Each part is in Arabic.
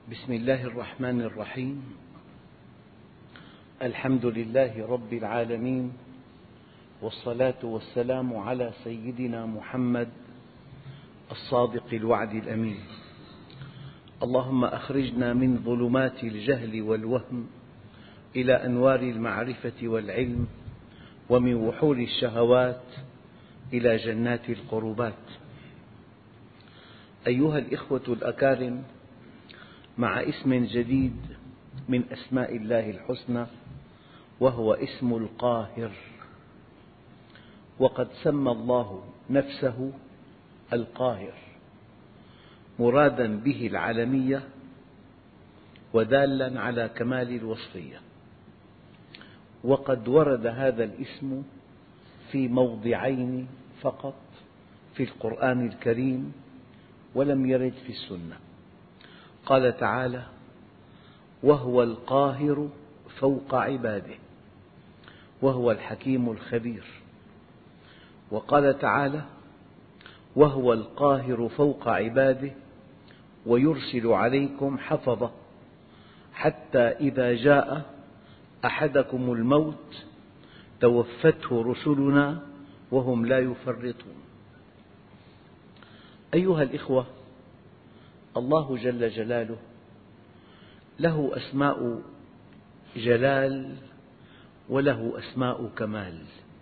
بسم الله الرحمن الرحيم. الحمد لله رب العالمين، والصلاة والسلام على سيدنا محمد الصادق الوعد الأمين. اللهم أخرجنا من ظلمات الجهل والوهم إلى أنوار المعرفة والعلم، ومن وحول الشهوات إلى جنات القربات. أيها الإخوة الأكارم، مع اسم جديد من أسماء الله الحسنى، وهو اسم القاهر. وقد سمى الله نفسه القاهر، مرادا به العالمية ودالا على كمال الوصفية. وقد ورد هذا الاسم في موضعين فقط في القرآن الكريم، ولم يرد في السنة. قال تعالى: وهو القاهر فوق عباده وهو الحكيم الخبير. وقال تعالى: وهو القاهر فوق عباده ويرسل عليكم حفظة حتى إذا جاء أحدكم الموت توفته رسلنا وهم لا يفرطون. أيها الإخوة، الله جل جلاله له أسماء جلال وله أسماء كمال.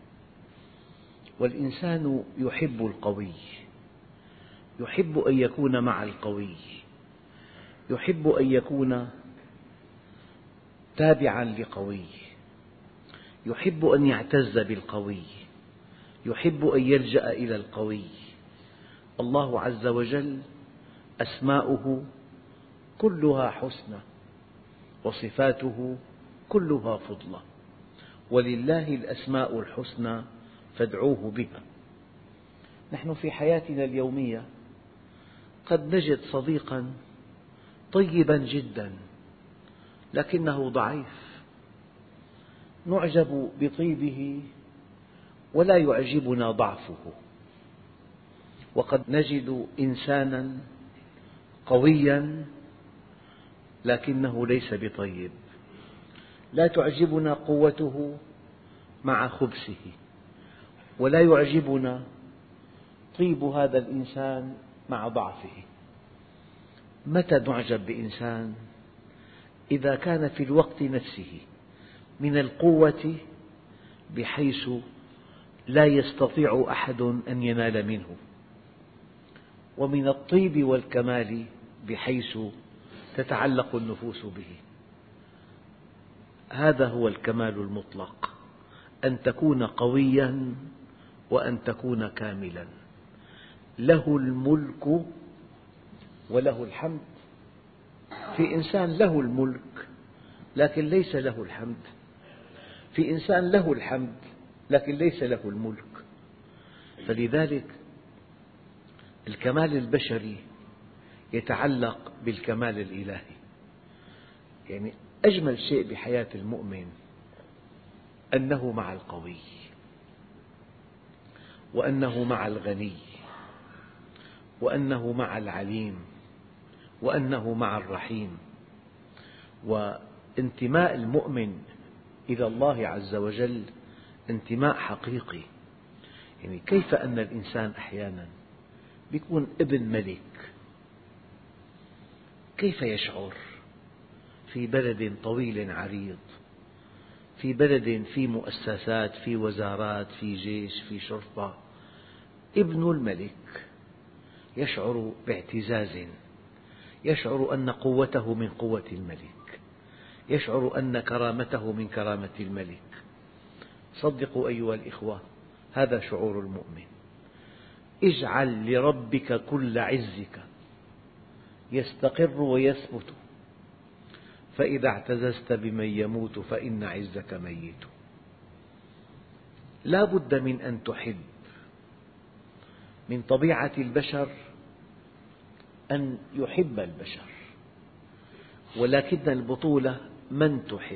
والإنسان يحب القوي، يحب أن يكون مع القوي، يحب أن يكون تابعا لقوي، يحب أن يعتز بالقوي، يحب أن يلجأ إلى القوي. الله عز وجل أسماؤه كلها حسنى، وصفاته كلها فضلى، ولله الأسماء الحسنى فادعوه بها. نحن في حياتنا اليومية قد نجد صديقا طيبا جدا لكنه ضعيف، نعجب بطيبه ولا يعجبنا ضعفه. وقد نجد إنسانا قويا لكنه ليس بطيب، لا تعجبنا قوته مع خبثه، ولا يعجبنا طيب هذا الإنسان مع ضعفه. متى نعجب بإنسان؟ إذا كان في الوقت نفسه من القوة بحيث لا يستطيع أحد أن ينال منه، ومن الطيب والكمال بحيث تتعلق النفوس به. هذا هو الكمال المطلق، أن تكون قويا وأن تكون كاملا. له الملك وله الحمد. في إنسان له الملك لكن ليس له الحمد، في إنسان له الحمد لكن ليس له الملك. فلذلك الكمال البشري يتعلق بالكمال الإلهي. يعني أجمل شيء بحياة المؤمن أنه مع القوي، وأنه مع الغني، وأنه مع العليم، وأنه مع الرحيم. وانتماء المؤمن إلى الله عز وجل انتماء حقيقي. يعني كيف أن الإنسان أحيانا يكون ابن ملك، كيف يشعر في بلد طويل عريض، في بلد في مؤسسات، في وزارات، في جيش، في شرطة، ابن الملك يشعر باعتزاز، يشعر أن قوته من قوة الملك، يشعر أن كرامته من كرامة الملك. صدقوا أيها الإخوة، هذا شعور المؤمن. اجعل لربك كل عزك يستقر ويثبت، فإذا اعتززت بمن يموت فإن عزك ميت. لا بد من أن تحب. من طبيعة البشر أن يحب البشر، ولكن البطولة من تحب،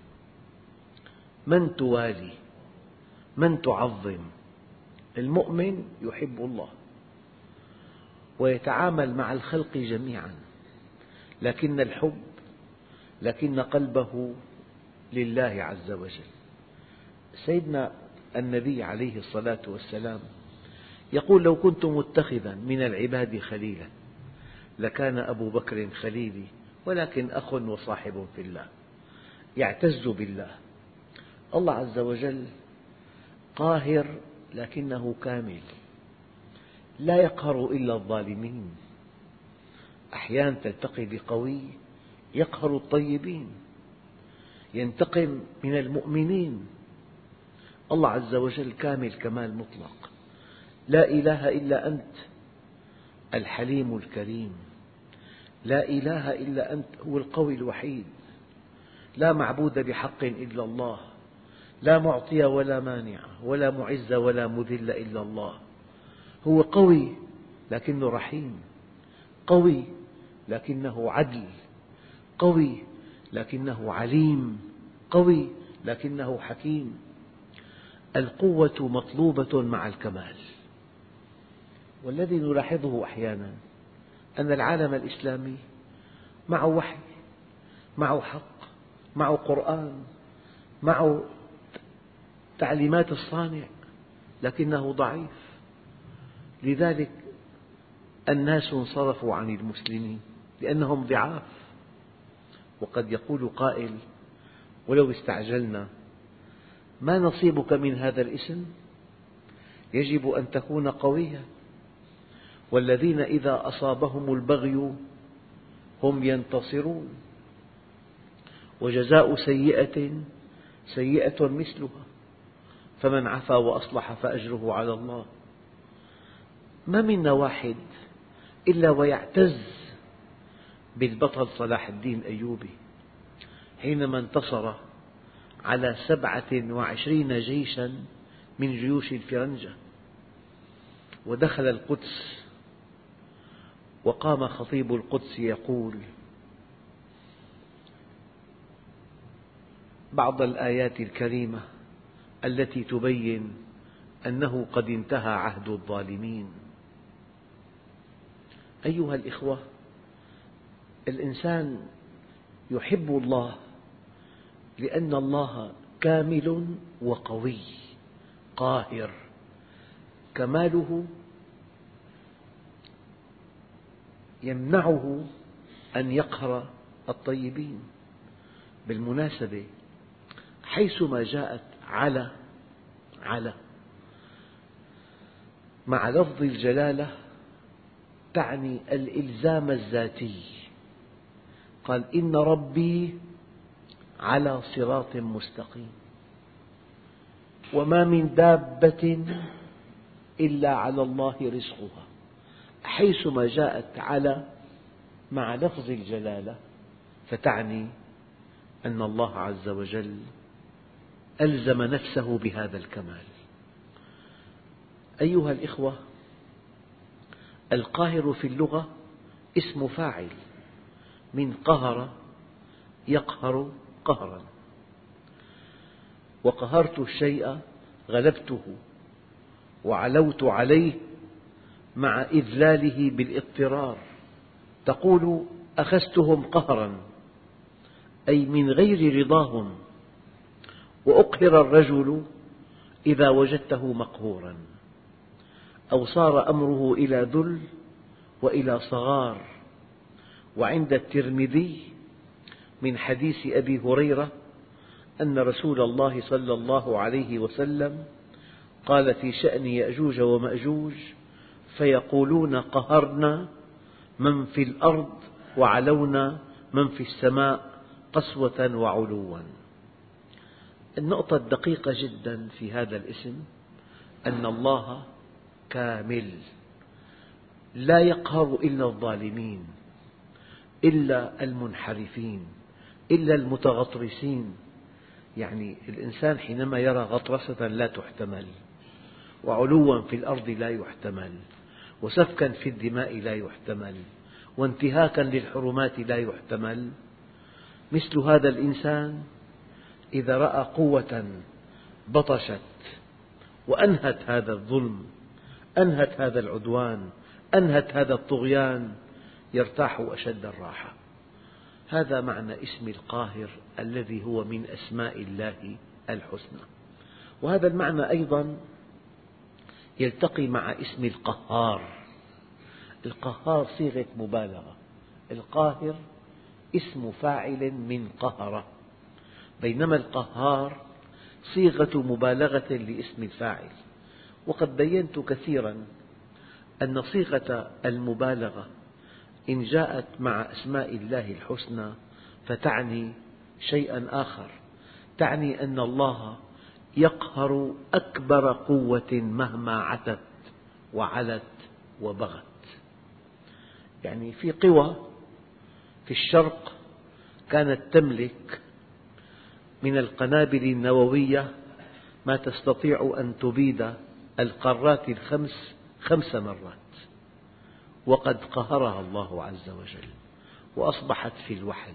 من توالي، من تعظم. المؤمن يحب الله ويتعامل مع الخلق جميعا، لكن قلبه لله عز وجل. سيدنا النبي عليه الصلاة والسلام يقول: لو كنت متخذا من العباد خليلا لكان أبو بكر خليلي، ولكن أخ وصاحب في الله. يعتز بالله. الله عز وجل قاهر لكنه كامل، لا يقهر إلا الظالمين. أحيانا تلتقي بقوي يقهر الطيبين، ينتقم من المؤمنين. الله عز وجل كامل كمال مطلق. لا إله إلا أنت الحليم الكريم، لا إله إلا أنت هو القوي الوحيد، لا معبود بحق إلا الله، لا معطي ولا مانع ولا معز ولا مذل إلا الله. هو قوي لكنه رحيم، قوي لكنه عدل، قوي لكنه عليم، قوي لكنه حكيم. القوة مطلوبة مع الكمال. والذي نلاحظه أحيانا أن العالم الإسلامي معه وحي، معه حق، معه قرآن، معه تعليمات الصانع، لكنه ضعيف. لذلك الناس انصرفوا عن المسلمين لأنهم ضعاف. وقد يقول قائل: ولو استعجلنا ما نصيبك من هذا الاسم؟ يجب أن تكون قويا. والذين إذا أصابهم البغي هم ينتصرون، وجزاء سيئة سيئة مثلها، فمن عفا وأصلح فأجره على الله. ما منا واحد إلا ويعتز بالبطل صلاح الدين الأيوبي حينما انتصر على 27 جيشا من جيوش الفرنجة، ودخل القدس، وقام خطيب القدس يقول بعض الآيات الكريمة التي تبين أنه قد انتهى عهد الظالمين. أيها الإخوة، الإنسان يحب الله لأن الله كامل وقوي قاهر. كماله يمنعه أن يقهر الطيبين. بالمناسبة، حيثما جاءت على مع لفظ الجلالة تعني الإلزام الذاتي. قال: إن ربي على صراط مستقيم، وما من دابة إلا على الله رزقها. حيثما جاءت على مع لفظ الجلالة فتعني أن الله عز وجل ألزم نفسه بهذا الكمال. أيها الإخوة، القاهر في اللغة اسم فاعل من قهر يقهر قهرا. وقهرت الشيء غلبته وعلوت عليه مع إذلاله بالاضطرار. تقول: أخذتهم قهرا، أي من غير رضاهم. وأقهر الرجل إذا وجدته مقهورا، أو صار أمره إلى ذل وإلى صغار. وعند الترمذي من حديث أبي هريرة أن رسول الله صلى الله عليه وسلم قال في شأن يأجوج ومأجوج: فيقولون قهرنا من في الأرض وعلونا من في السماء قسوة وعلوا. النقطة الدقيقة جدا في هذا الاسم أن الله كامل، لا يقهر إلا الظالمين، إلا المنحرفين، إلا المتغطرسين. يعني الإنسان حينما يرى غطرسة لا تحتمل، وعلوا في الأرض لا يحتمل، وسفكا في الدماء لا يحتمل، وانتهاكا للحرمات لا يحتمل، مثل هذا الإنسان إذا رأى قوة بطشت وأنهت هذا الظلم، أنهت هذا العدوان، أنهت هذا الطغيان، يرتاح أشد الراحة. هذا معنى اسم القاهر الذي هو من أسماء الله الحسنى. وهذا المعنى أيضا يلتقي مع اسم القهار. القهار صيغة مبالغة، القاهر اسم فاعل من قهر، بينما القهار صيغة مبالغة لاسم الفاعل. وقد بينت كثيرا أن صيغة المبالغة إن جاءت مع أسماء الله الحسنى فتعني شيئا آخر، تعني أن الله يقهر أكبر قوة مهما عتت وعلت وبغت. يعني في قوى في الشرق كانت تملك من القنابل النووية ما تستطيع أن تبيد القارات الخمس 5 مرات، وقد قهرها الله عز وجل وأصبحت في الوحل.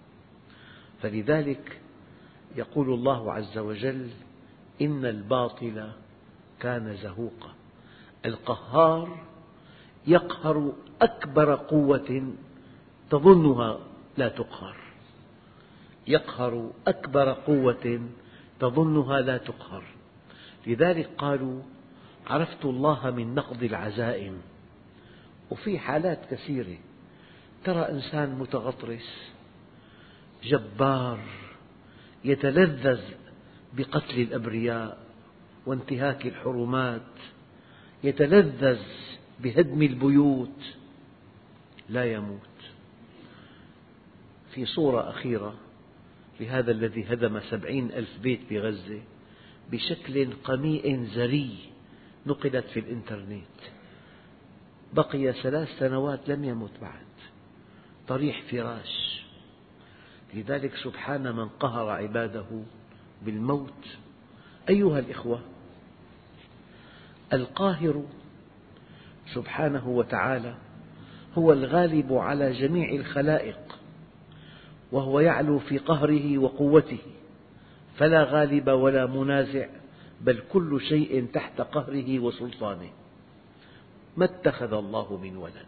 فلذلك يقول الله عز وجل: إن الباطل كان زهوقا. القهار يقهر أكبر قوة تظنها لا تقهر، يقهر أكبر قوة تظنها لا تقهر. لذلك قالوا: عرفت الله من نقض العزائم. وفي حالات كثيرة ترى إنسان متغطرس جبار يتلذذ بقتل الأبرياء وانتهاك الحرمات، يتلذذ بهدم البيوت، لا يموت. في صورة أخيرة لهذا الذي هدم 70,000 بيت بغزة بشكل قميء زري نقلت في الإنترنت، بقي 3 سنوات لم يمت بعد، طريح فراش. لذلك سبحان من قهر عباده بالموت. أيها الإخوة، القاهر سبحانه وتعالى هو الغالب على جميع الخلائق، وهو يعلو في قهره وقوته، فلا غالب ولا منازع، بل كل شيء تحت قهره وسلطانه. ما اتخذ الله من ولد،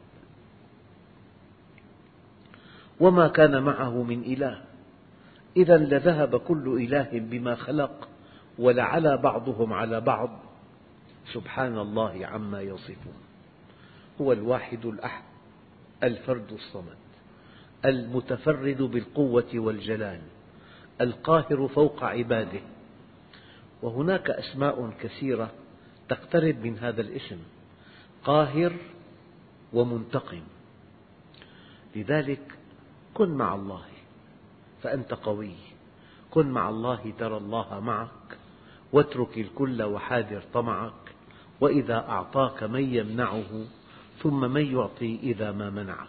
وما كان معه من إله، إذا لذهب كل إله بما خلق ولعلى بعضهم على بعض، سبحان الله عما يصفون. هو الواحد الأحد الفرد الصمد المتفرد بالقوة والجلال، القاهر فوق عباده. وهناك أسماء كثيرة تقترب من هذا الاسم: قاهر ومنتقم. لذلك كن مع الله فأنت قوي، كن مع الله ترى الله معك، واترك الكل وحاذر طمعك، وإذا أعطاك من يمنعه ثم من يعطي إذا ما منعك.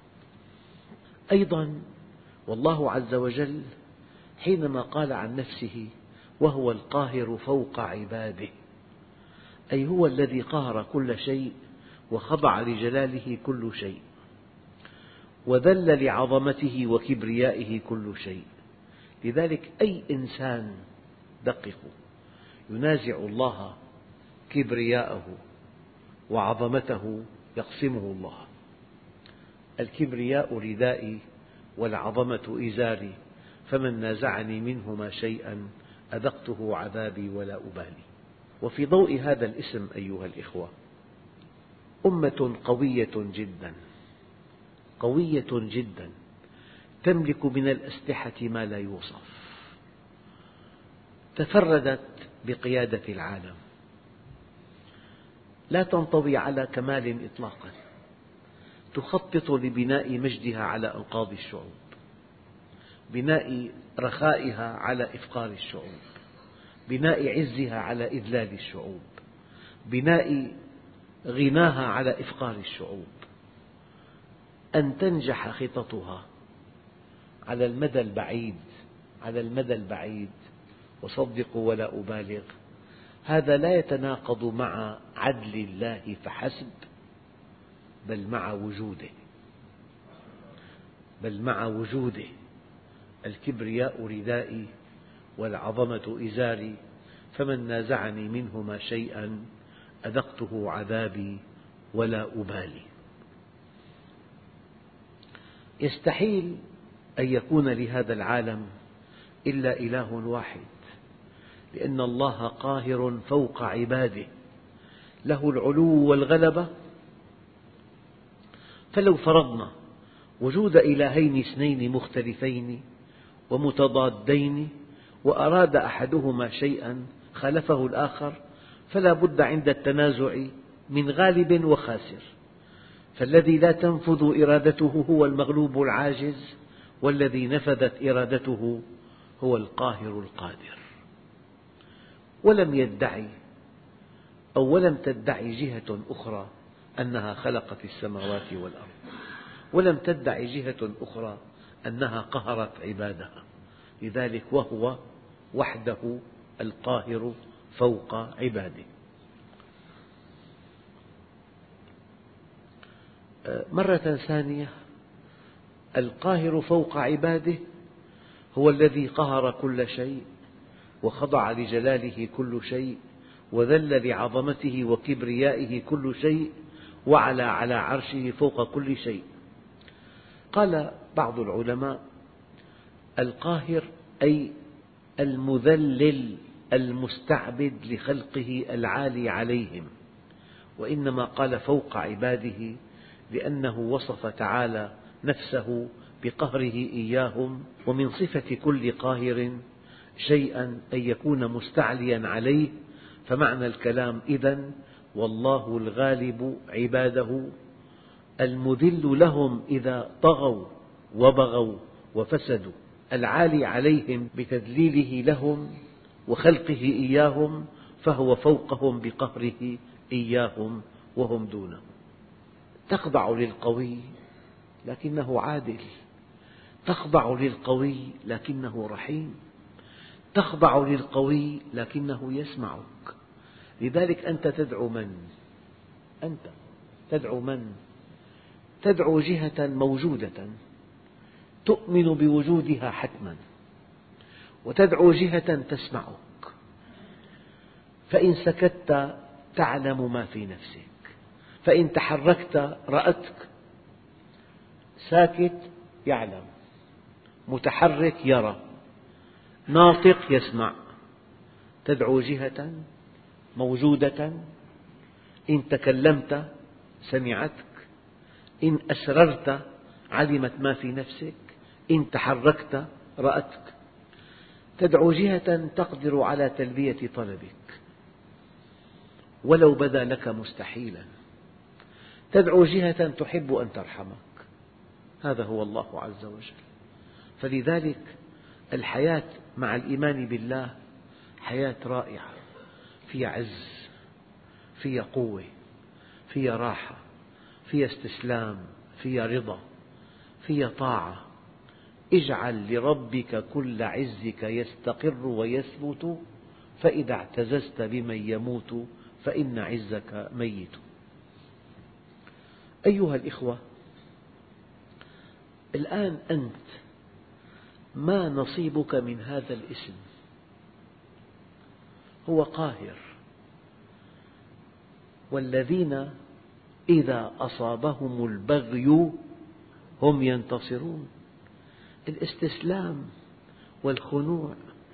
أيضا والله عز وجل حينما قال عن نفسه: وهو القاهر فوق عباده، أي هو الذي قهر كل شيء وخضع لجلاله كل شيء، وذل لعظمته وكبريائه كل شيء. لذلك أي إنسان دقق ينازع الله كبرياءه وعظمته يقسمه الله. الكبرياء ردائي والعظمة إزاري، فمن نازعني منهما شيئا أذقته عذابي ولا أبالي. وفي ضوء هذا الاسم أيها الإخوة، أمة قوية جدا، قوية جدا، تملك من الأسلحة ما لا يوصف، تفردت بقيادة العالم، لا تنطوي على كمال إطلاقا، تخطط لبناء مجدها على أنقاض الشعوب، بناء رخائها على إفقار الشعوب، بناء عزها على إذلال الشعوب، بناء غناها على إفقار الشعوب. أن تنجح خططها على المدى البعيد، على المدى البعيد، وصدقوا ولا أبالغ، هذا لا يتناقض مع عدل الله فحسب، بل مع وجوده، بل مع وجوده. الكبرياء ردائي والعظمة إزاري، فمن نازعني منهما شيئا أذقته عذابي ولا أبالي. يستحيل أن يكون لهذا العالم إلا إله واحد، لأن الله قاهر فوق عباده، له العلو والغلبة. فلو فرضنا وجود إلهين اثنين مختلفين ومتضادين، وأراد أحدهما شيئا خالفه الآخر، فلا بد عند التنازع من غالب وخاسر، فالذي لا تنفذ إرادته هو المغلوب العاجز، والذي نفذت إرادته هو القاهر القادر. ولم تدعي جهة أخرى أنها خلقت السماوات والأرض، ولم تدعي جهة أخرى أنها قهرت عبادها، لذلك وهو وحده القاهر فوق عباده. مرة ثانية، القاهر فوق عباده هو الذي قهر كل شيء، وخضع لجلاله كل شيء، وذل لعظمته وكبريائه كل شيء، وعلى على عرشه فوق كل شيء. قال بعض العلماء: القاهر أي المذلل المستعبد لخلقه العالي عليهم، وإنما قال فوق عباده لأنه وصف تعالى نفسه بقهره إياهم، ومن صفة كل قاهر شيئا أن يكون مستعليا عليه. فمعنى الكلام إذن: والله الغالب عباده، المذل لهم إذا طغوا وبغوا وفسدوا، العالي عليهم بتذليله لهم وخلقه إياهم، فهو فوقهم بقهره إياهم وهم دونه. تخضع للقوي لكنه عادل، تخضع للقوي لكنه رحيم، تخضع للقوي لكنه يسمعك. لذلك أنت تدعو من؟ أنت تدعو من؟ تدعو جهة موجودة تؤمن بوجودها حتما، وتدعو جهة تسمعك، فإن سكت تعلم ما في نفسك، فإن تحركت رأتك. ساكت يعلم، متحرك يرى، ناطق يسمع. تدعو جهة موجودة، إن تكلمت سمعتك، إن أسررت علمت ما في نفسك، إن تحركت رأتك. تدعو جهة تقدر على تلبية طلبك ولو بدا لك مستحيلا، تدعو جهة تحب أن ترحمك. هذا هو الله عز وجل. فلذلك الحياة مع الإيمان بالله حياة رائعة، فيها عز، فيها قوة، فيها راحة، فيها استسلام، فيها رضا، فيها طاعة. اجعل لربك كل عزك يستقر ويثبت، فإذا اعتززت بمن يموت فإن عزك ميت. أيها الإخوة، الآن أنت ما نصيبك من هذا الاسم؟ هو قاهر، والذين إذا أصابهم البغي هم ينتصرون. الاستسلام والخنوع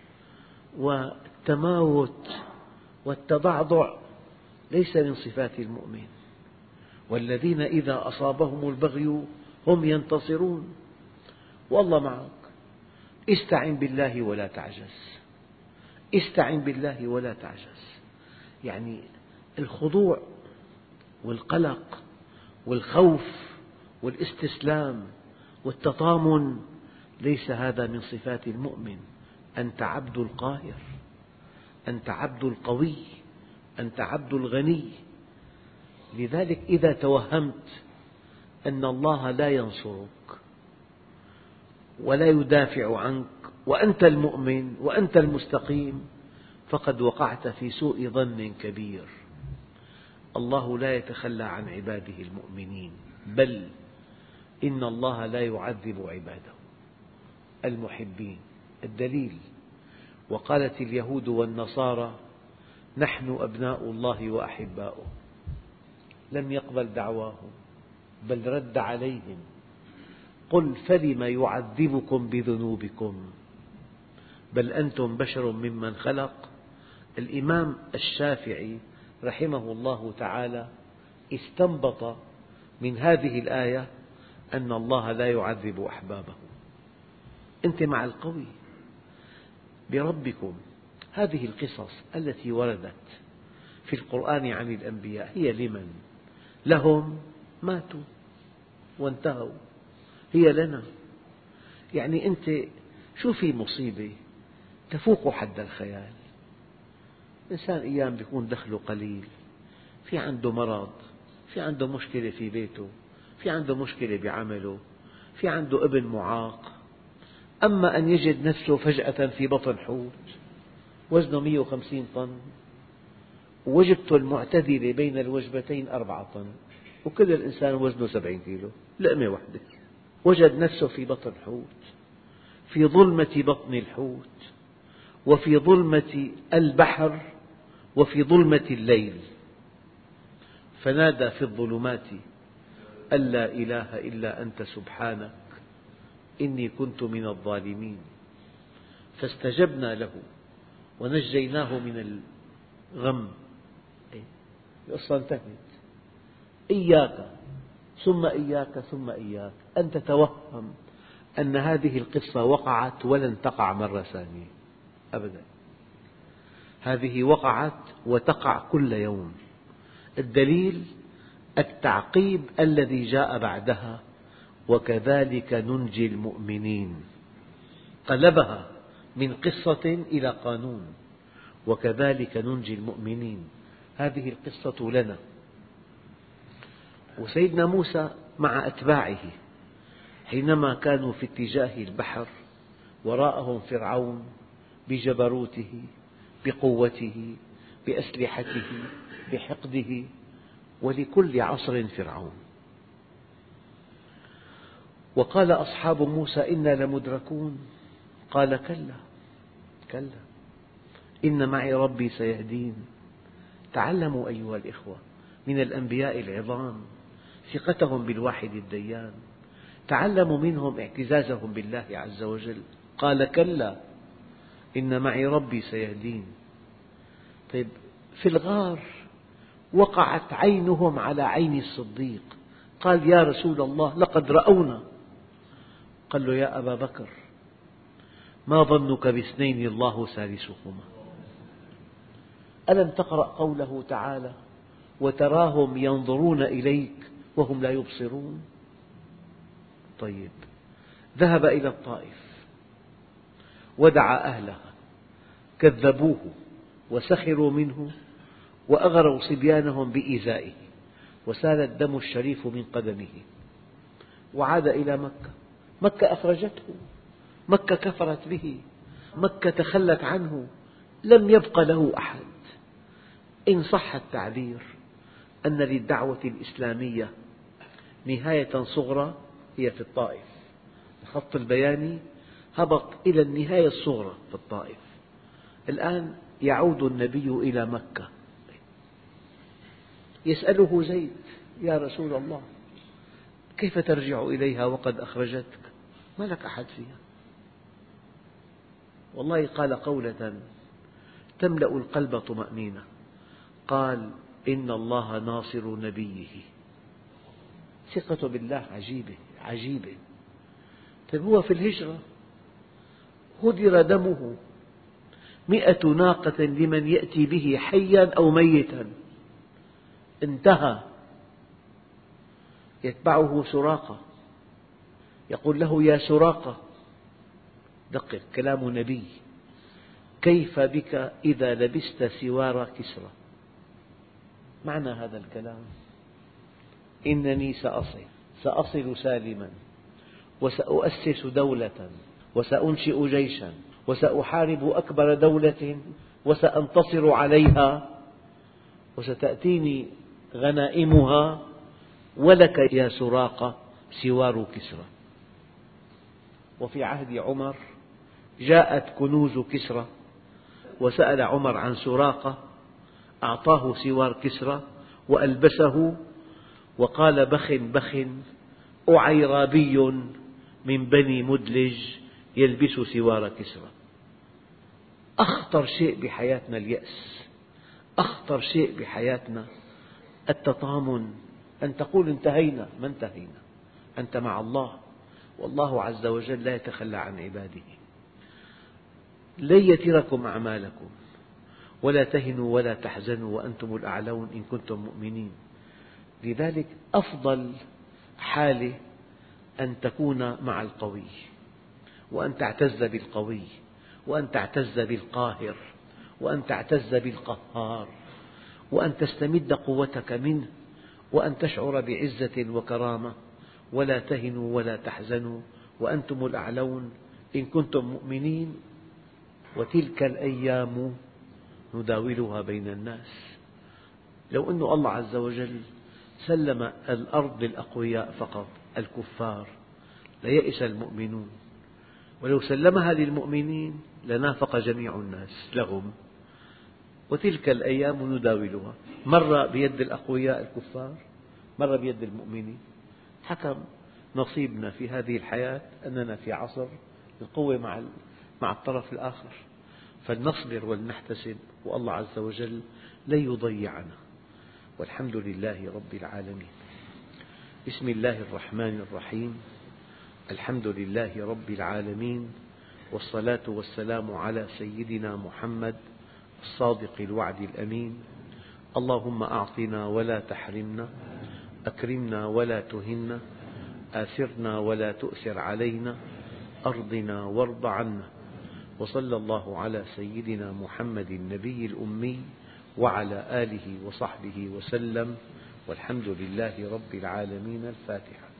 والتماوت والتضعضع ليس من صفات المؤمن. والذين إذا أصابهم البغي هم ينتصرون، والله معك. استعن بالله ولا تعجز، استعن بالله ولا تعجز. يعني الخضوع والقلق والخوف والاستسلام والتطامن ليس هذا من صفات المؤمن. أنت عبد القاهر، أنت عبد القوي، أنت عبد الغني. لذلك إذا توهمت أن الله لا ينصرك ولا يدافع عنك وأنت المؤمن وأنت المستقيم، فقد وقعت في سوء ظن كبير. الله لا يتخلى عن عباده المؤمنين، بل إن الله لا يعذب عباده المحبين. الدليل: وقالت اليهود والنصارى نحن أبناء الله قل فلم يعذبكم بذنوبكم بل أنتم بشر ممن خلق. الإمام الشافعي رحمه الله تعالى استنبط من هذه الآية أن الله لا يعذب أحبابه. أنت مع القوي بربكم. هذه القصص التي وردت في القرآن عن الأنبياء هي لمن؟ لهم ماتوا وانتهوا، هي لنا. يعني أنت شو في مصيبة تفوق حد الخيال؟ إنسان أيام يكون دخله قليل، في عنده مرض، في عنده مشكلة في بيته، في عنده مشكلة بعمله، في عنده ابن معاق، أما أن يجد نفسه فجأة في بطن حوت وزنه 150 طن ووجبته المعتدلة بين الوجبتين 4 طن وكل الإنسان وزنه 70 كيلو، لقمة واحدة، وجد نفسه في بطن حوت، في ظلمة بطن الحوت، وفي ظلمة البحر، وفي ظلمة الليل، فنادى في الظلمات أن لا إله إلا أنت سبحانك إني كنت من الظالمين، فاستجبنا له ونجيناه من الغم. القصة انتهت. إياك ثم إياك ثم إياك أن تتوهم أن هذه القصة وقعت ولن تقع مرة ثانية أبدا. هذه وقعت وتقع كل يوم. الدليل التعقيب الذي جاء بعدها: وكذلك ننجي المؤمنين. قلبها من قصة إلى قانون، وكذلك ننجي المؤمنين. هذه القصة لنا. وسيدنا موسى مع أتباعه حينما كانوا في اتجاه البحر وراءهم فرعون بجبروته، بقوته، بأسلحته، بحقده، ولكل عصر فرعون. وقال أصحاب موسى إنا لمدركون، قال كلا كلا إن معي ربي سيهدين. تعلموا أيها الإخوة من الأنبياء العظام ثقتهم بالواحد الديان، تعلموا منهم اعتزازهم بالله عز وجل. قال كلا إن معي ربي سيهدين. طيب، في الغار وقعت عينهم على عين الصديق، قال يا رسول الله لقد رأونا. قال له يا أبا بكر ما ظنك باثنين الله ثالثهما؟ ألم تقرأ قوله تعالى وتراهم ينظرون إليك وهم لا يبصرون؟ طيب، ذهب إلى الطائف ودعا أهلها، كذبوه وسخروا منه وأغروا صبيانهم بإيذائه، وسال الدم الشريف من قدمه، وعاد إلى مكة. مكة أخرجته، مكة كفرت به، مكة تخلت عنه، لم يبق له أحد. إن صح التعبير أن للدعوة الإسلامية نهاية صغرى هي في الطائف. الخط البياني هبط إلى النهاية الصغرى في الطائف. الآن يعود النبي إلى مكة، يسأله زيد يا رسول الله كيف ترجع إليها وقد أخرجتك؟ ما لك أحد فيها. والله قال قولة تملأ القلب طمأنينة، قال إن الله ناصر نبيه. ثقة بالله عجيبة عجيبة. طيب، هو في الهجرة هدر دمه 100 ناقة لمن يأتي به حيا أو ميتا، انتهى. يتبعه سراقة يقول له يا سراقة، دقق كلام نبي، كيف بك إذا لبست سوار كسرى؟ معنى هذا الكلام إنني سأصل سالما، وسأؤسس دولة، وسأنشئ جيشا، وسأحارب أكبر دولة، وسأنتصر عليها، وستأتيني غنائمها، ولك يا سراقة سوار كسرى. وفي عهد عمر جاءت كنوز كسرى، وسأل عمر عن سراقة، أعطاه سوار كسرى وألبسه، وقال بخ بخ أعيرابي من بني مدلج يلبس سوار كسرى. أخطر شيء بحياتنا اليأس، أخطر شيء بحياتنا التطامن، أن تقول انتهينا. ما انتهينا، أنت مع الله، والله عز وجل لا يتخلى عن عباده. لن يتركم أعمالكم ولا تهنوا ولا تحزنوا وأنتم الأعلون إن كنتم مؤمنين. لذلك أفضل حالة أن تكون مع القوي، وأن تعتز بالقوي، وأن تعتز بالقاهر، وأن تعتز بالقهار، وأن تستمد قوتك منه، وأن تشعر بعزة وكرامة. ولا تهنوا ولا تحزنوا وأنتم الأعلون إن كنتم مؤمنين. وتلك الأيام نداولها بين الناس. لو أن الله عز وجل سلم الأرض للأقوياء فقط الكفار ليئس المؤمنون، ولو سلمها للمؤمنين لنافق جميع الناس لهم. وتلك الأيام نداولها، مرة بيد الأقوياء الكفار، مرة بيد المؤمنين. حكم نصيبنا في هذه الحياة أننا في عصر القوة مع الطرف الآخر، فلنصبر ولنحتسب، والله عز وجل لن يضيعنا، والحمد لله رب العالمين. بسم الله الرحمن الرحيم. الحمد لله رب العالمين، والصلاة والسلام على سيدنا محمد الصادق الوعد الأمين. اللهم أعطنا ولا تحرمنا، أكرمنا ولا تهنا، آثرنا ولا تؤثر علينا، أرضنا وارض عنا. وصلى الله على سيدنا محمد النبي الأمي وعلى آله وصحبه وسلم، والحمد لله رب العالمين. الفاتحة.